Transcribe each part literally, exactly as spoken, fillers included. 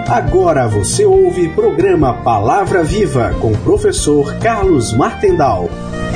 Agora você ouve programa Palavra Viva com o professor Carlos Martendal.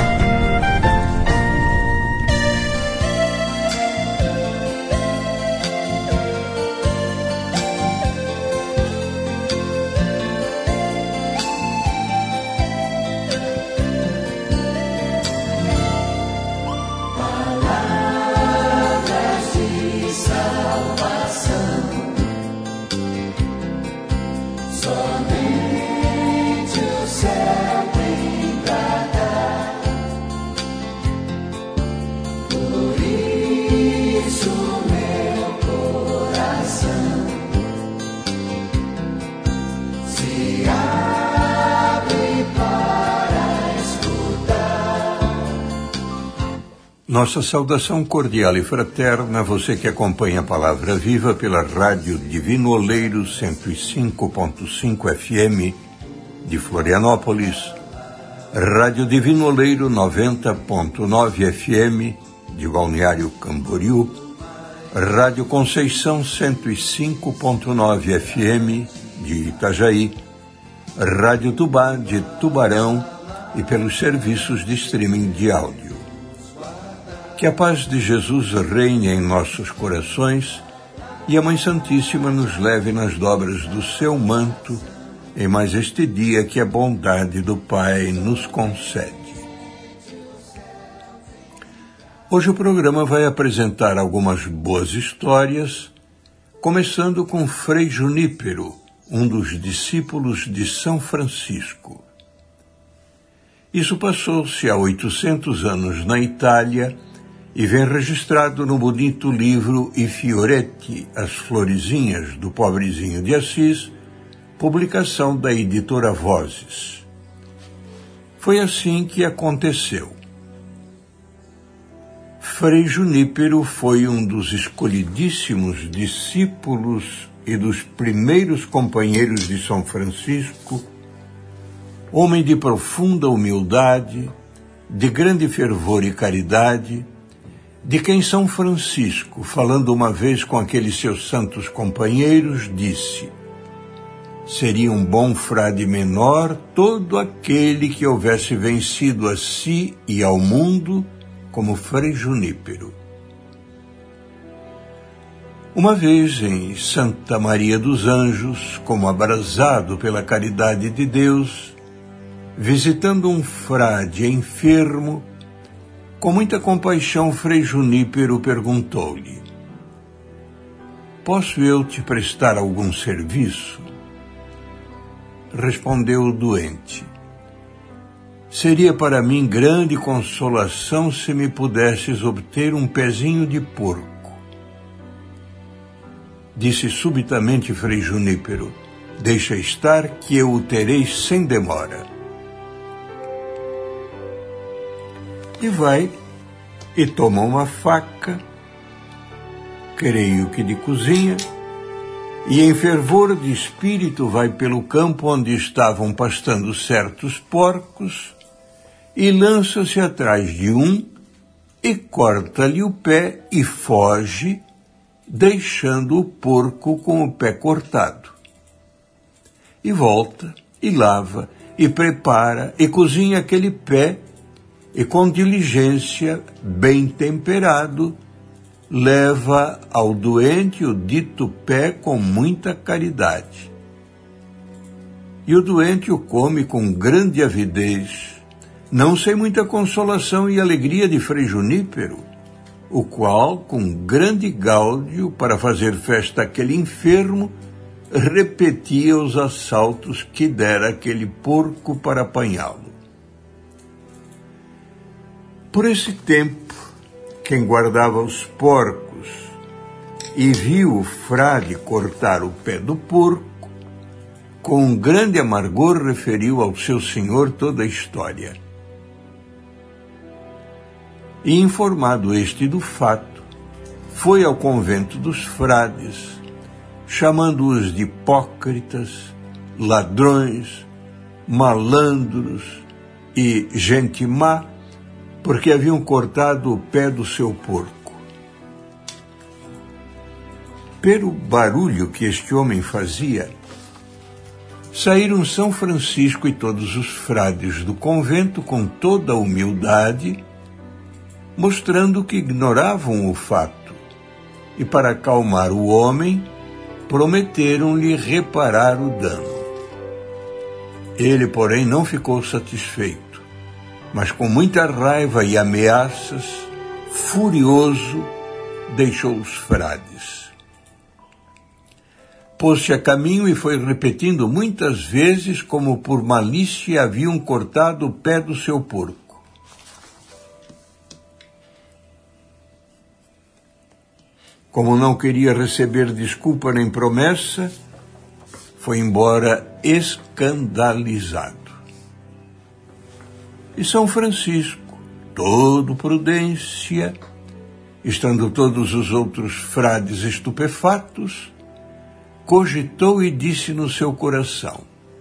Nossa saudação cordial e fraterna a você que acompanha a Palavra Viva pela Rádio Divino Oleiro cento e cinco ponto cinco F M de Florianópolis, Rádio Divino Oleiro noventa ponto nove F M de Balneário Camboriú, Rádio Conceição cento e cinco ponto nove F M de Itajaí, Rádio Tubá de Tubarão e pelos serviços de streaming de áudio. Que a paz de Jesus reine em nossos corações e a Mãe Santíssima nos leve nas dobras do seu manto em mais este dia que a bondade do Pai nos concede. Hoje o programa vai apresentar algumas boas histórias, começando com Frei Junípero, um dos discípulos de São Francisco. Isso passou-se há oitocentos anos na Itália e vem registrado no bonito livro I Fioretti, As Florezinhas do Pobrezinho de Assis, publicação da editora Vozes. Foi assim que aconteceu. Frei Junípero foi um dos escolhidíssimos discípulos e dos primeiros companheiros de São Francisco, homem de profunda humildade, de grande fervor e caridade, de quem São Francisco, falando uma vez com aqueles seus santos companheiros, disse: seria um bom frade menor todo aquele que houvesse vencido a si e ao mundo como Frei Junípero. Uma vez em Santa Maria dos Anjos, como abrasado pela caridade de Deus, visitando um frade enfermo, com muita compaixão, Frei Junípero perguntou-lhe: posso eu te prestar algum serviço? Respondeu o doente: seria para mim grande consolação se me pudesses obter um pezinho de porco. Disse subitamente Frei Junípero: deixa estar que eu o terei sem demora. E vai e toma uma faca, creio que de cozinha, e em fervor de espírito vai pelo campo onde estavam pastando certos porcos e lança-se atrás de um e corta-lhe o pé e foge, deixando o porco com o pé cortado. E volta, e lava, e prepara, e cozinha aquele pé, e com diligência, bem temperado, leva ao doente o dito pé com muita caridade. E o doente o come com grande avidez, não sem muita consolação e alegria de Frei Junípero, o qual, com grande gáudio, para fazer festa àquele enfermo, repetia os assaltos que dera aquele porco para apanhá-lo. Por esse tempo, quem guardava os porcos e viu o frade cortar o pé do porco, com um grande amargor referiu ao seu senhor toda a história. E informado este do fato, foi ao convento dos frades, chamando-os de hipócritas, ladrões, malandros e gente má, porque haviam cortado o pé do seu porco. Pelo barulho que este homem fazia, saíram São Francisco e todos os frades do convento com toda a humildade, mostrando que ignoravam o fato, e para acalmar o homem, prometeram-lhe reparar o dano. Ele, porém, não ficou satisfeito, mas com muita raiva e ameaças, furioso, deixou os frades. Pôs-se a caminho e foi repetindo muitas vezes como por malícia haviam cortado o pé do seu porco. Como não queria receber desculpa nem promessa, foi embora escandalizado. E São Francisco, todo prudência, estando todos os outros frades estupefatos, cogitou e disse no seu coração: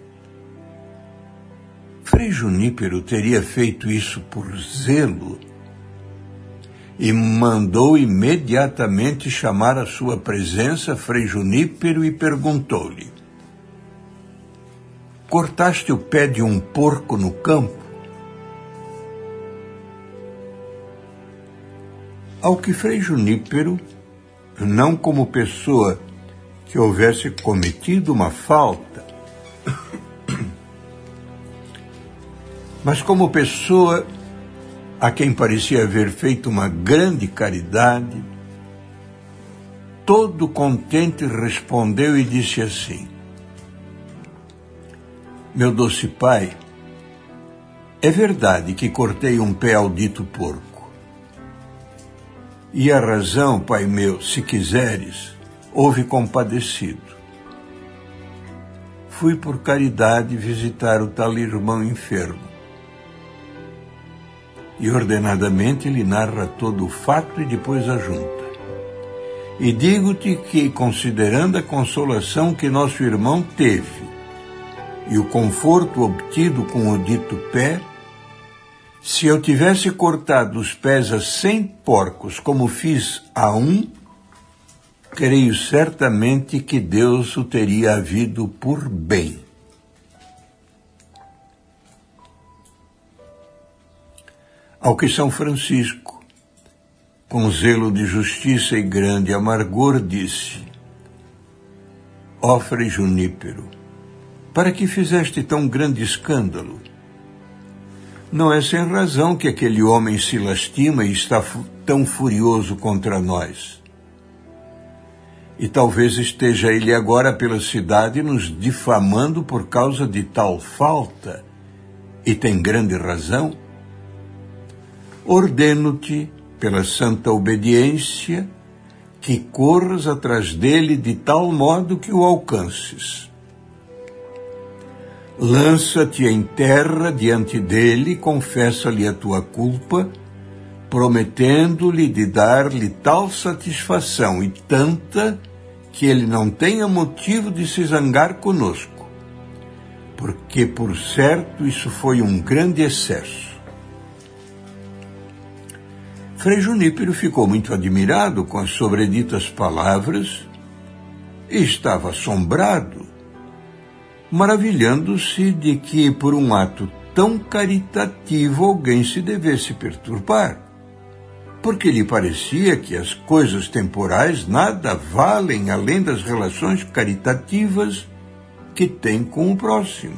Frei Junípero teria feito isso por zelo, e mandou imediatamente chamar à sua presença Frei Junípero e perguntou-lhe: cortaste o pé de um porco no campo? Ao que Frei Junípero, não como pessoa que houvesse cometido uma falta, mas como pessoa a quem parecia haver feito uma grande caridade, todo contente respondeu e disse assim: meu doce pai, é verdade que cortei um pé ao dito porco. E a razão, pai meu, se quiseres, houve compadecido. Fui por caridade visitar o tal irmão enfermo. E ordenadamente lhe narra todo o fato e depois ajunta: e digo-te que, considerando a consolação que nosso irmão teve e o conforto obtido com o dito pé, se eu tivesse cortado os pés a cem porcos como fiz a um, creio certamente que Deus o teria havido por bem. Ao que São Francisco, com zelo de justiça e grande amargor, disse: ó Frei Junípero, para que fizeste tão grande escândalo? Não é sem razão que aquele homem se lastima e está fu- tão furioso contra nós. E talvez esteja ele agora pela cidade nos difamando por causa de tal falta, e tem grande razão. Ordeno-te, pela santa obediência, que corras atrás dele de tal modo que o alcances. Lança-te em terra diante dele, confessa-lhe a tua culpa, prometendo-lhe de dar-lhe tal satisfação e tanta que ele não tenha motivo de se zangar conosco, porque, por certo, isso foi um grande excesso. Frei Junípero ficou muito admirado com as sobreditas palavras e estava assombrado, maravilhando-se de que, por um ato tão caritativo, alguém se devesse perturbar, porque lhe parecia que as coisas temporais nada valem além das relações caritativas que tem com o próximo.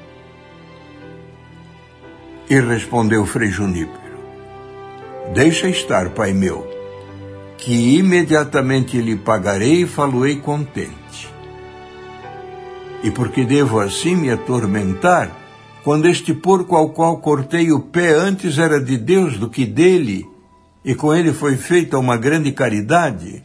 E respondeu Frei Junípero: deixa estar, pai meu, que imediatamente lhe pagarei e falo-ei contente. E porque devo assim me atormentar, quando este porco ao qual cortei o pé antes era de Deus do que dele, e com ele foi feita uma grande caridade?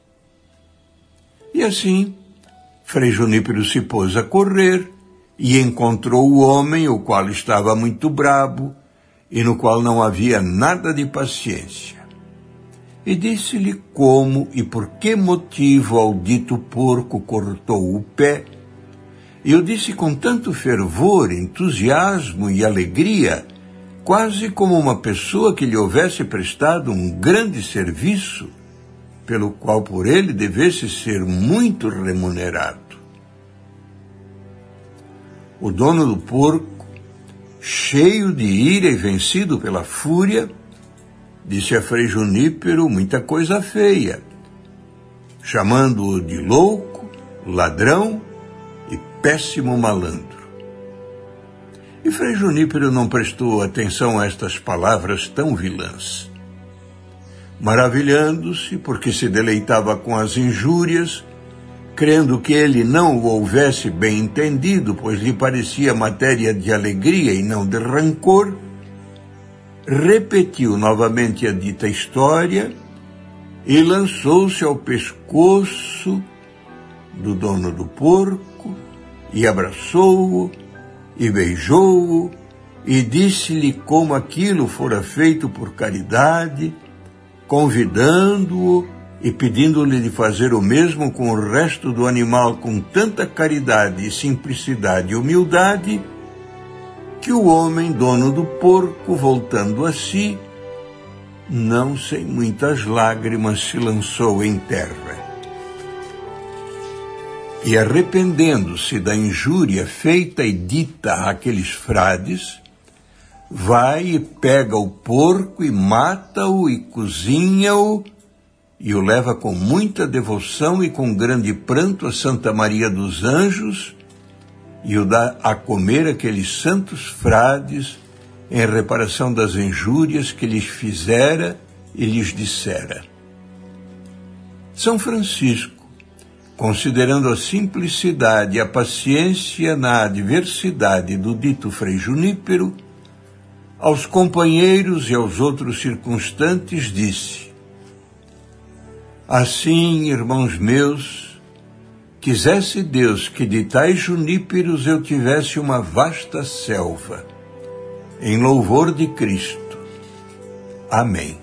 E assim, Frei Junípero se pôs a correr e encontrou o homem, o qual estava muito brabo, e no qual não havia nada de paciência. E disse-lhe como e por que motivo ao dito porco cortou o pé, e eu disse com tanto fervor, entusiasmo e alegria, quase como uma pessoa que lhe houvesse prestado um grande serviço, pelo qual por ele devesse ser muito remunerado. O dono do porco, cheio de ira e vencido pela fúria, disse a Frei Junípero muita coisa feia, chamando-o de louco, ladrão e péssimo malandro. E Frei Junípero não prestou atenção a estas palavras tão vilãs. Maravilhando-se, porque se deleitava com as injúrias, crendo que ele não o houvesse bem entendido, pois lhe parecia matéria de alegria e não de rancor, repetiu novamente a dita história e lançou-se ao pescoço do dono do porco e abraçou-o e beijou-o e disse-lhe como aquilo fora feito por caridade, convidando-o e pedindo-lhe de fazer o mesmo com o resto do animal com tanta caridade, simplicidade e humildade, que o homem, dono do porco, voltando a si, não sem muitas lágrimas se lançou em terra. E arrependendo-se da injúria feita e dita àqueles frades, vai e pega o porco e mata-o e cozinha-o e o leva com muita devoção e com grande pranto a Santa Maria dos Anjos e o dá a comer aqueles santos frades em reparação das injúrias que lhes fizera e lhes dissera. São Francisco, considerando a simplicidade e a paciência na adversidade do dito Frei Junípero, aos companheiros e aos outros circunstantes disse: assim, irmãos meus, quisesse Deus que de tais juníperos eu tivesse uma vasta selva, em louvor de Cristo. Amém.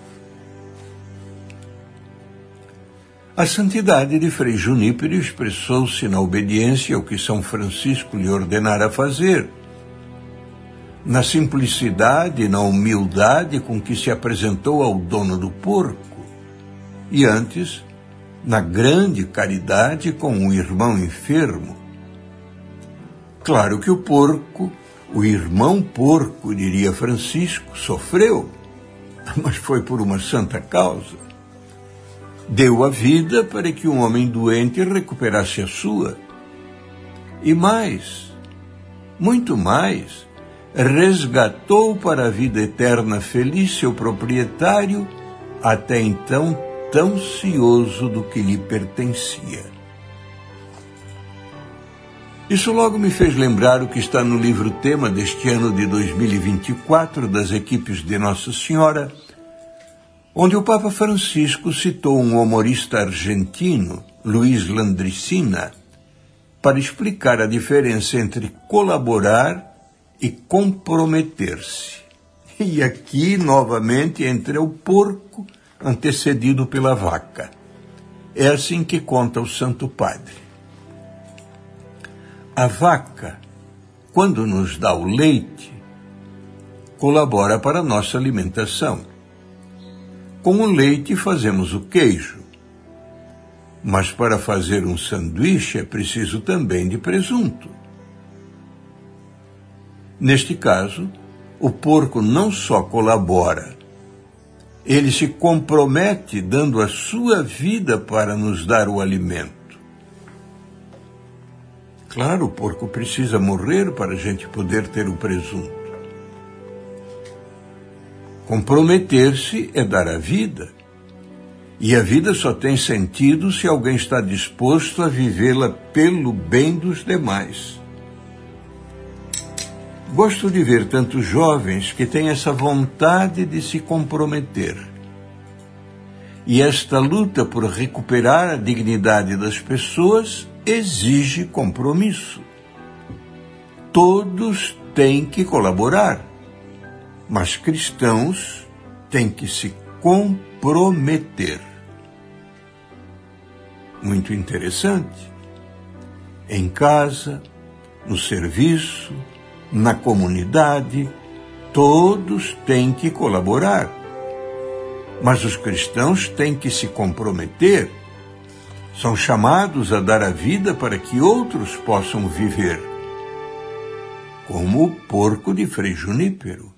A santidade de Frei Junípero expressou-se na obediência ao que São Francisco lhe ordenara fazer, na simplicidade e na humildade com que se apresentou ao dono do porco, e antes, na grande caridade com o irmão enfermo. Claro que o porco, o irmão porco, diria Francisco, sofreu, mas foi por uma santa causa. Deu a vida para que um homem doente recuperasse a sua. E mais, muito mais, resgatou para a vida eterna feliz seu proprietário, até então tão cioso do que lhe pertencia. Isso logo me fez lembrar o que está no livro tema deste ano de dois mil e vinte e quatro das equipes de Nossa Senhora, onde o Papa Francisco citou um humorista argentino, Luiz Landricina, para explicar a diferença entre colaborar e comprometer-se. E aqui, novamente, entra o porco, antecedido pela vaca. É assim que conta o Santo Padre. A vaca, quando nos dá o leite, colabora para a nossa alimentação. Com o leite fazemos o queijo. Mas para fazer um sanduíche é preciso também de presunto. Neste caso, o porco não só colabora, ele se compromete dando a sua vida para nos dar o alimento. Claro, o porco precisa morrer para a gente poder ter o presunto. Comprometer-se é dar a vida. E a vida só tem sentido se alguém está disposto a vivê-la pelo bem dos demais. Gosto de ver tantos jovens que têm essa vontade de se comprometer. E esta luta por recuperar a dignidade das pessoas exige compromisso. Todos têm que colaborar, mas cristãos têm que se comprometer. Muito interessante. Em casa, no serviço, na comunidade, todos têm que colaborar. Mas os cristãos têm que se comprometer. São chamados a dar a vida para que outros possam viver. como o porco de Frei Junípero.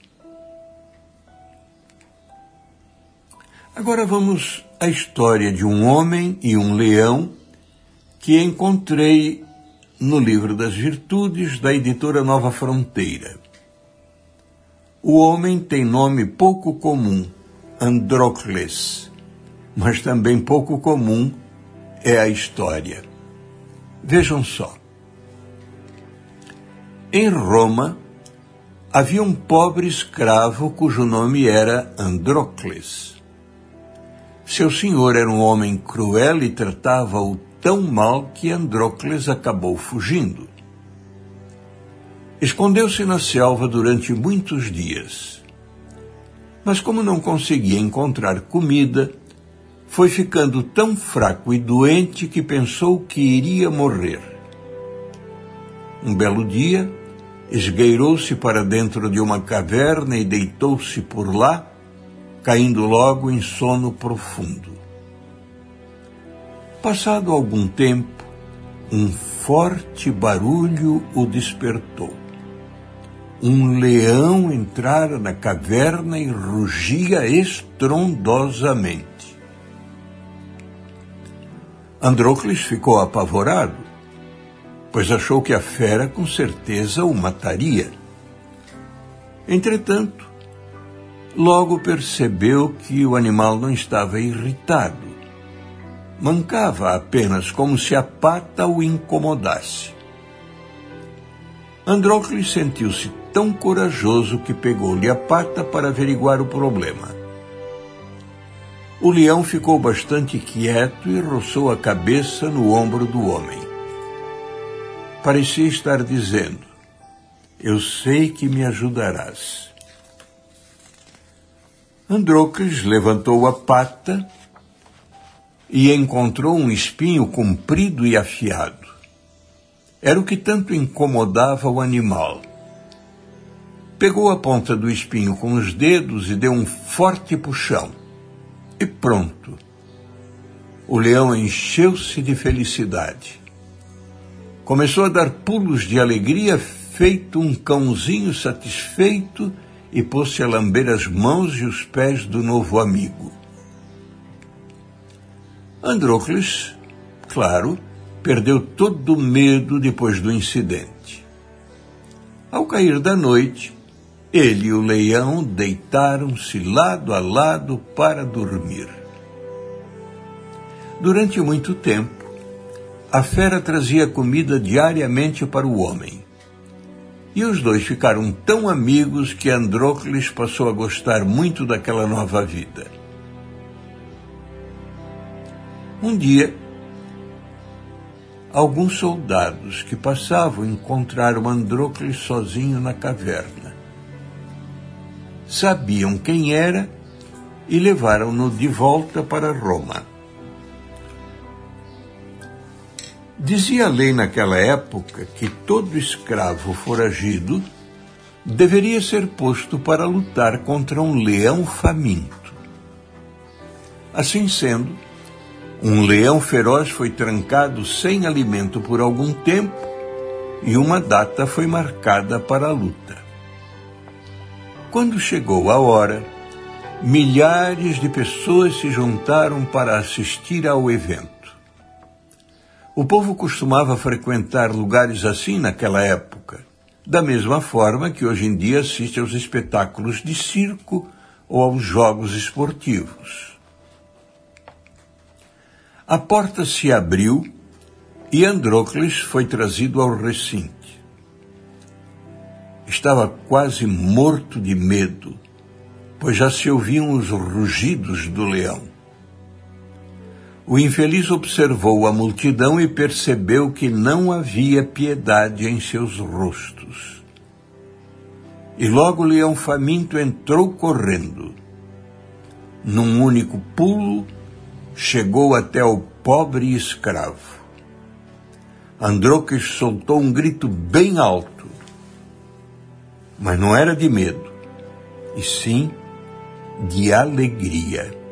Agora vamos à história de um homem e um leão que encontrei no Livro das Virtudes, da editora Nova Fronteira. O homem tem nome pouco comum, Andrócles, mas também pouco comum é a história. Vejam só. Em Roma, havia um pobre escravo cujo nome era Andrócles. Seu senhor era um homem cruel e tratava-o tão mal que Andrócles acabou fugindo. Escondeu-se na selva durante muitos dias. Mas como não conseguia encontrar comida, foi ficando tão fraco e doente que pensou que iria morrer. Um belo dia, esgueirou-se para dentro de uma caverna e deitou-se por lá, caindo logo em sono profundo. Passado algum tempo, um forte barulho o despertou. Um leão entrara na caverna e rugia estrondosamente. Andrócles ficou apavorado, pois achou que a fera com certeza o mataria. Entretanto, logo percebeu que o animal não estava irritado. Mancava apenas como se a pata o incomodasse. Andrócles sentiu-se tão corajoso que pegou-lhe a pata para averiguar o problema. O leão ficou bastante quieto e roçou a cabeça no ombro do homem. Parecia estar dizendo: "Eu sei que me ajudarás." Andrócles levantou a pata e encontrou um espinho comprido e afiado. Era o que tanto incomodava o animal. Pegou a ponta do espinho com os dedos e deu um forte puxão. E pronto. O leão encheu-se de felicidade. Começou a dar pulos de alegria, feito um cãozinho satisfeito, e pôs-se a lamber as mãos e os pés do novo amigo. Andrócles, claro, perdeu todo o medo depois do incidente. Ao cair da noite, ele e o leão deitaram-se lado a lado para dormir. Durante muito tempo, a fera trazia comida diariamente para o homem. E os dois ficaram tão amigos que Andrócles passou a gostar muito daquela nova vida. Um dia, alguns soldados que passavam encontraram Andrócles sozinho na caverna. Sabiam quem era e levaram-no de volta para Roma. Dizia a lei naquela época que todo escravo foragido deveria ser posto para lutar contra um leão faminto. Assim sendo, um leão feroz foi trancado sem alimento por algum tempo e uma data foi marcada para a luta. Quando chegou a hora, milhares de pessoas se juntaram para assistir ao evento. O povo costumava frequentar lugares assim naquela época, da mesma forma que hoje em dia assiste aos espetáculos de circo ou aos jogos esportivos. A porta se abriu e Andrócles foi trazido ao recinto. Estava quase morto de medo, pois já se ouviam os rugidos do leão. O infeliz observou a multidão e percebeu que não havia piedade em seus rostos. E logo o leão faminto entrou correndo. Num único pulo, chegou até o pobre escravo. Andrócles soltou um grito bem alto, mas não era de medo, e sim de alegria.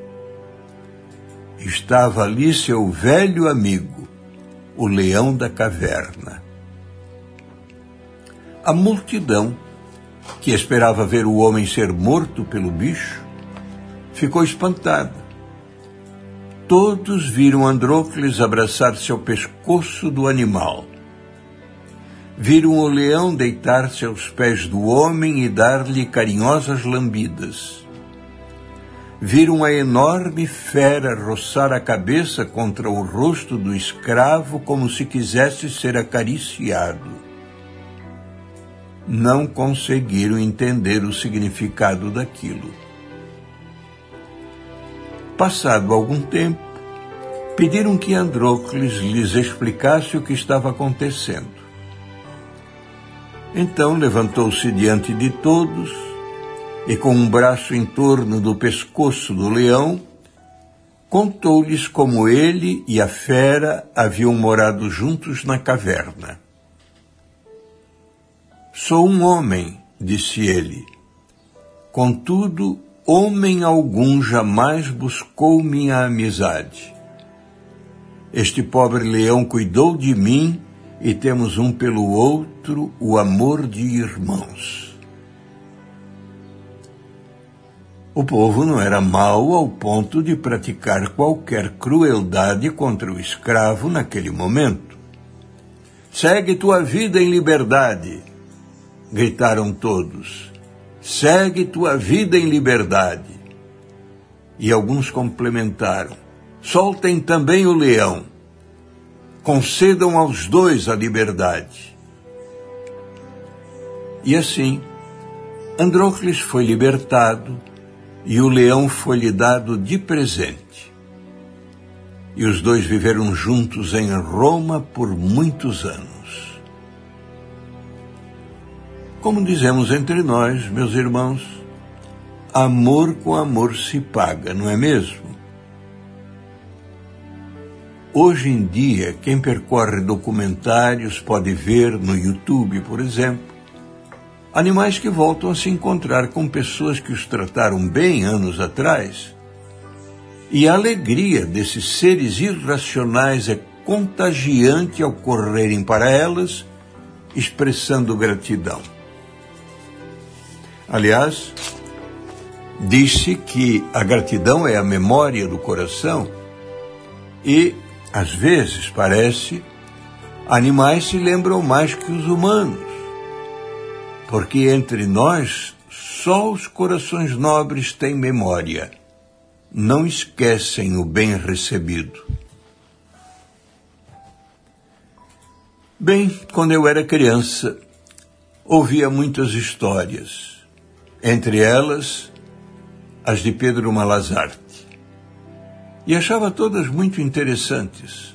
Estava ali seu velho amigo, o leão da caverna. A multidão, que esperava ver o homem ser morto pelo bicho, ficou espantada. Todos viram Andrócles abraçar-se ao pescoço do animal. Viram o leão deitar-se aos pés do homem e dar-lhe carinhosas lambidas. Viram a enorme fera roçar a cabeça contra o rosto do escravo como se quisesse ser acariciado. Não conseguiram entender o significado daquilo. Passado algum tempo, pediram que Andrócles lhes explicasse o que estava acontecendo. Então levantou-se diante de todos e, com um braço em torno do pescoço do leão, contou-lhes como ele e a fera haviam morado juntos na caverna. Sou um homem, disse ele. Contudo, homem algum jamais buscou minha amizade. Este pobre leão cuidou de mim e temos um pelo outro o amor de irmãos. O povo não era mau ao ponto de praticar qualquer crueldade contra o escravo naquele momento. Segue tua vida em liberdade, gritaram todos. Segue tua vida em liberdade. E alguns complementaram. Soltem também o leão. Concedam aos dois a liberdade. E assim, Andrócles foi libertado e o leão foi-lhe dado de presente. E os dois viveram juntos em Roma por muitos anos. Como dizemos entre nós, meus irmãos, amor com amor se paga, não é mesmo? Hoje em dia, quem percorre documentários pode ver no YouTube, por exemplo, animais que voltam a se encontrar com pessoas que os trataram bem anos atrás. E a alegria desses seres irracionais é contagiante ao correrem para elas, expressando gratidão. Aliás, disse que a gratidão é a memória do coração e, às vezes, parece, animais se lembram mais que os humanos, porque entre nós só os corações nobres têm memória, não esquecem o bem recebido. Bem, quando eu era criança, ouvia muitas histórias, entre elas as de Pedro Malazarte, e achava todas muito interessantes.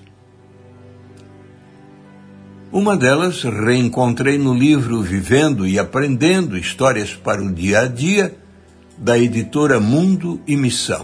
Uma delas reencontrei no livro Vivendo e Aprendendo Histórias para o Dia a Dia, da editora Mundo e Missão.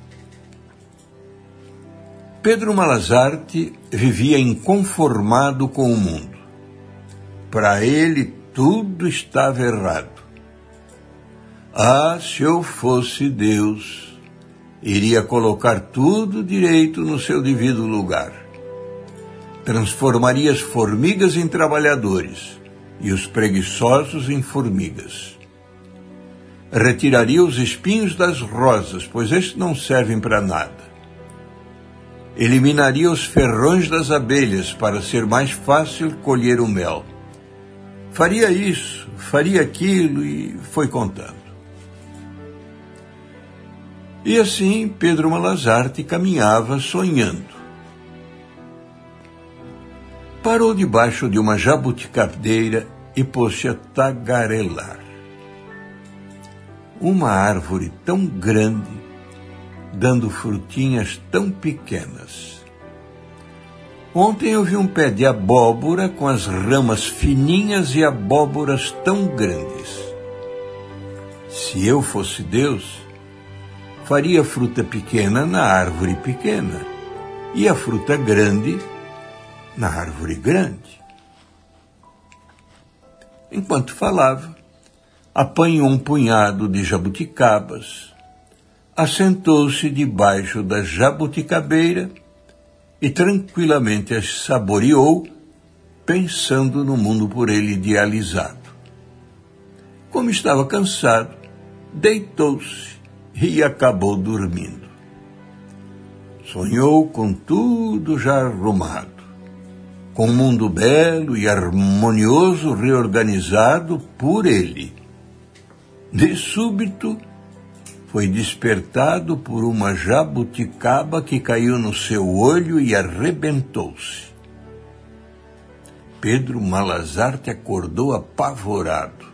Pedro Malazarte vivia inconformado com o mundo. Para ele, tudo estava errado. Ah, se eu fosse Deus, iria colocar tudo direito no seu devido lugar. Transformaria as formigas em trabalhadores e os preguiçosos em formigas. Retiraria os espinhos das rosas, pois estes não servem para nada. Eliminaria os ferrões das abelhas para ser mais fácil colher o mel. Faria isso, faria aquilo e foi contando. E assim Pedro Malazarte caminhava sonhando. Parou debaixo de uma jabuticabeira e pôs-se a tagarelar. Uma árvore tão grande, dando frutinhas tão pequenas. Ontem eu vi um pé de abóbora com as ramas fininhas e abóboras tão grandes. Se eu fosse Deus, faria fruta pequena na árvore pequena e a fruta grande na árvore grande. Enquanto falava, apanhou um punhado de jabuticabas, assentou-se debaixo da jabuticabeira e tranquilamente as saboreou, pensando no mundo por ele idealizado. como estava cansado, deitou-se e acabou dormindo. Sonhou com tudo já arrumado, com um mundo belo e harmonioso reorganizado por ele. De súbito, foi despertado por uma jabuticaba que caiu no seu olho e arrebentou-se. Pedro Malazarte acordou apavorado.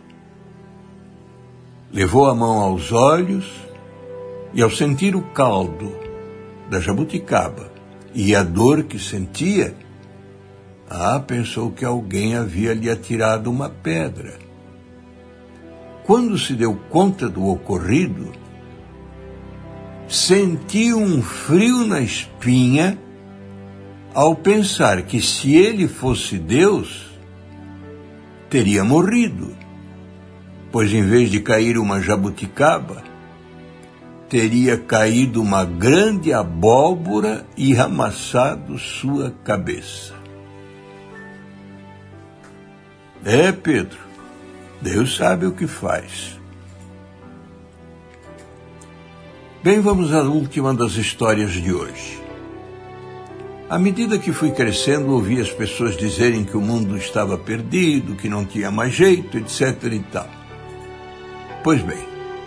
Levou a mão aos olhos e, ao sentir o caldo da jabuticaba e a dor que sentia, ah, pensou que alguém havia lhe atirado uma pedra. Quando se deu conta do ocorrido, sentiu um frio na espinha ao pensar que, se ele fosse Deus, teria morrido, pois em vez de cair uma jabuticaba, teria caído uma grande abóbora e amassado sua cabeça. É, Pedro, Deus sabe o que faz. Bem, vamos à última das histórias de hoje. À medida que fui crescendo, ouvi as pessoas dizerem que o mundo estava perdido, que não tinha mais jeito, etc e tal. Pois bem,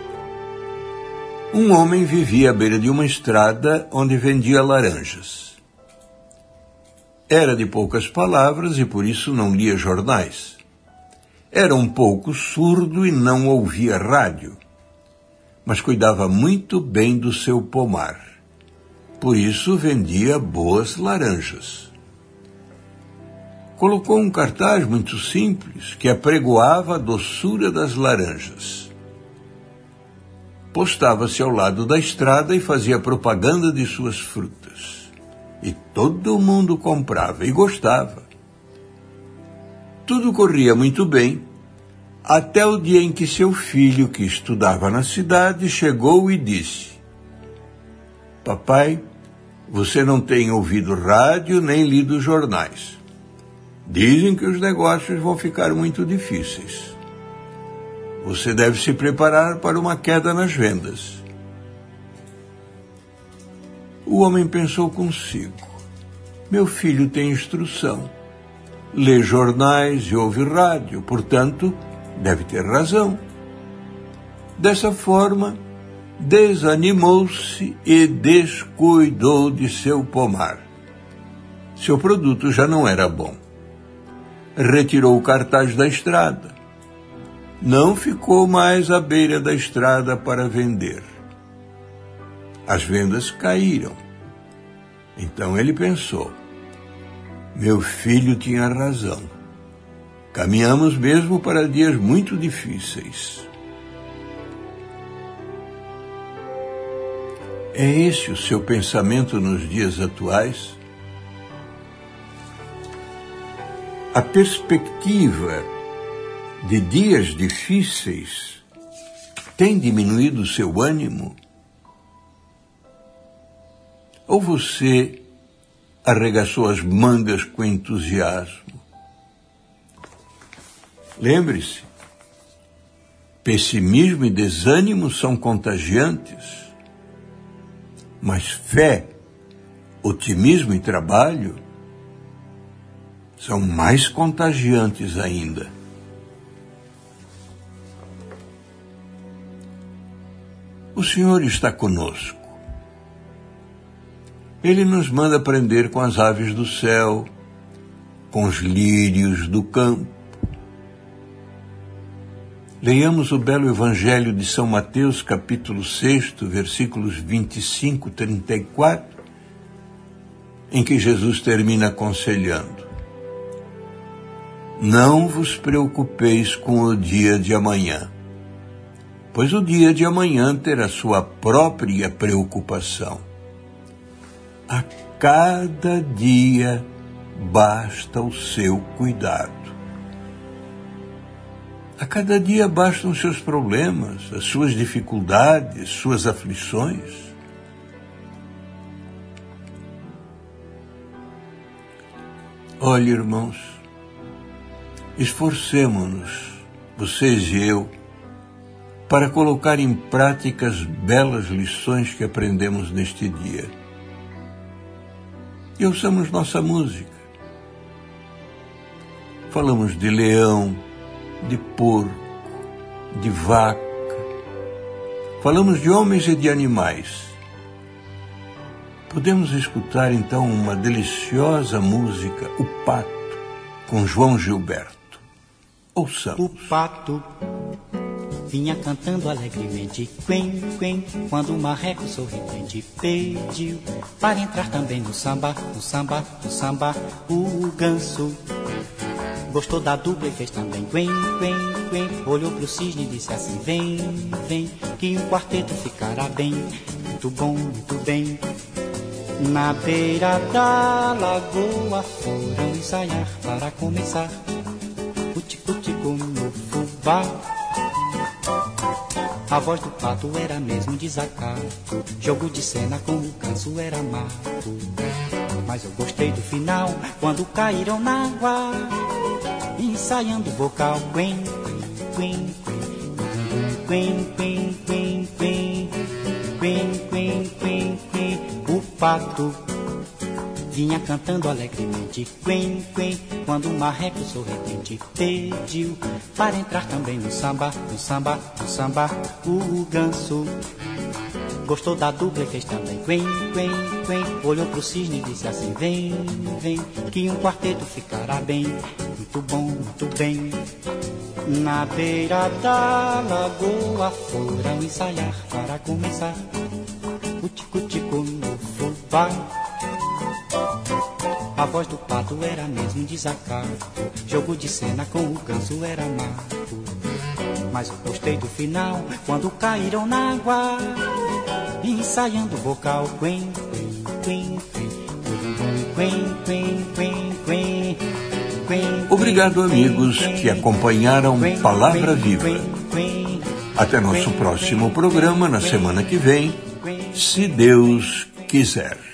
um homem vivia à beira de uma estrada onde vendia laranjas. Era de poucas palavras e por isso não lia jornais. Era um pouco surdo e não ouvia rádio, mas cuidava muito bem do seu pomar. Por isso vendia boas laranjas. Colocou um cartaz muito simples que apregoava a doçura das laranjas. Postava-se ao lado da estrada e fazia propaganda de suas frutas. E todo mundo comprava e gostava. Tudo corria muito bem, até o dia em que seu filho, que estudava na cidade, chegou e disse: Papai, você não tem ouvido rádio nem lido jornais. Dizem que os negócios vão ficar muito difíceis. Você deve se preparar para uma queda nas vendas. O homem pensou consigo: meu filho tem instrução, lê jornais e ouve rádio, portanto, deve ter razão. Dessa forma, desanimou-se e descuidou de seu pomar. Seu produto já não era bom. Retirou o cartaz da estrada. Não ficou mais à beira da estrada para vender. As vendas caíram. Então ele pensou: meu filho tinha razão. Caminhamos mesmo para dias muito difíceis. É esse o seu pensamento nos dias atuais? A perspectiva de dias difíceis tem diminuído o seu ânimo? Ou você arregaçou as mangas com entusiasmo? Lembre-se, pessimismo e desânimo são contagiantes, mas fé, otimismo e trabalho são mais contagiantes ainda. O Senhor está conosco. Ele nos manda aprender com as aves do céu, com os lírios do campo. Leiamos o belo Evangelho de São Mateus, capítulo seis, versículos vinte e cinco a trinta e quatro, em que Jesus termina aconselhando: não vos preocupeis com o dia de amanhã, pois o dia de amanhã terá sua própria preocupação. A cada dia basta o seu cuidado. A cada dia bastam os seus problemas, as suas dificuldades, suas aflições. Olhe, irmãos, esforcemo-nos, vocês e eu, para colocar em prática as belas lições que aprendemos neste dia. E ouçamos nossa música. Falamos de leão, de porco, de vaca. Falamos de homens e de animais. Podemos escutar então uma deliciosa música, O Pato, com João Gilberto. Ouçamos. O pato vinha cantando alegremente, quen, quen, quando o marreco sorridente pediu para entrar também no samba, no samba, no samba. O ganso gostou da dupla e fez também quen, quen, quen. Olhou pro cisne e disse assim: vem, vem, que um quarteto ficará bem, muito bom, muito bem. Na beira da lagoa foram ensaiar para começar o tico-tico no fubá. A voz do pato era mesmo desacato, jogo de cena com o ganso era mato. Mas eu gostei do final, quando caíram na água, ensaiando o vocal. Quen, quen, quen, quen, quen, quen, quen, quen, quen, quen, quen. O pato vinha cantando alegremente, quen, quen, quando o marreco sorridente pediu para entrar também no samba, no samba, no samba. O ganso gostou da dupla e fez também quen, quen, quen. Olhou pro cisne e disse assim: vem, vem, que um quarteto ficará bem, muito bom, muito bem. Na beira da lagoa foram ensaiar para começar o tico-tico no fubá. A voz do pato era mesmo desacato, jogo de cena com o ganso era mato. Mas eu gostei do final, quando caíram na água, ensaiando o vocal. Quen, quen, quen, quen, quen, quen, quen, quen. Obrigado, amigos que acompanharam Palavra Viva. Até nosso próximo programa na semana que vem, se Deus quiser.